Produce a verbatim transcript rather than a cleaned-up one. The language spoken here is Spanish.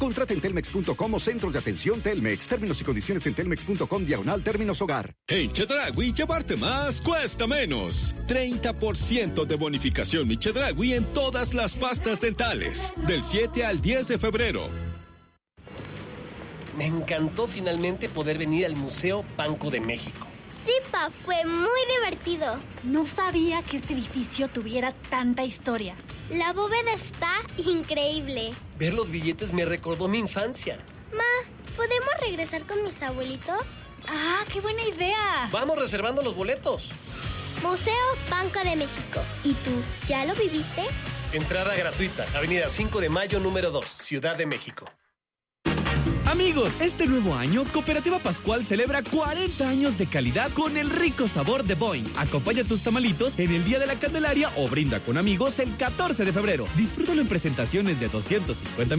Contrata en telmex punto com o centros de atención Telmex. Términos y condiciones en telmex punto com diagonal términos hogar. En Chedraui, llevarte más cuesta menos. treinta por ciento de bonificación mi Chedraui en todas las pastas dentales. Del siete al diez de febrero. Me encantó finalmente poder venir al Museo Banco de México. Sí, pa, fue muy divertido. No sabía que este edificio tuviera tanta historia. La bóveda está increíble. Ver los billetes me recordó mi infancia. Ma, ¿podemos regresar con mis abuelitos? ¡Ah, qué buena idea! Vamos reservando los boletos. Museo Banco de México. ¿Y tú, ya lo viviste? Entrada gratuita, Avenida cinco de Mayo, número dos, Ciudad de México. Amigos, este nuevo año, Cooperativa Pascual celebra cuarenta años de calidad con el rico sabor de Boing. Acompaña tus tamalitos en el Día de la Candelaria o brinda con amigos el catorce de febrero. Disfrútalo en presentaciones de doscientos cincuenta